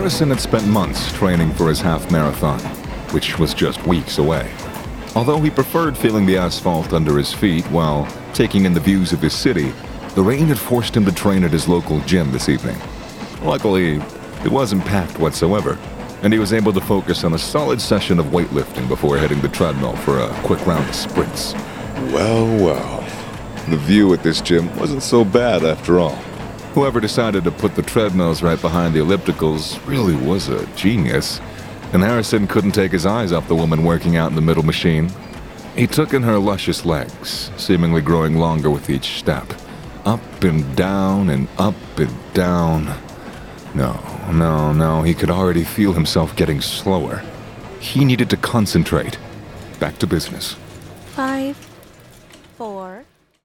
Harrison had spent months training for his half marathon, which was just weeks away. Although he preferred feeling the asphalt under his feet while taking in the views of his city, the rain had forced him to train at his local gym this evening. Luckily, it wasn't packed whatsoever, and he was able to focus on a solid session of weightlifting before hitting the treadmill for a quick round of sprints. Well, the view at this gym wasn't so bad after all. Whoever decided to put the treadmills right behind the ellipticals really was a genius, and Harrison couldn't take his eyes off the woman working out in the middle machine. He took in her luscious legs, seemingly growing longer with each step. Up and down and up and down. No, he could already feel himself getting slower. He needed to concentrate. Back to business. 5, 4,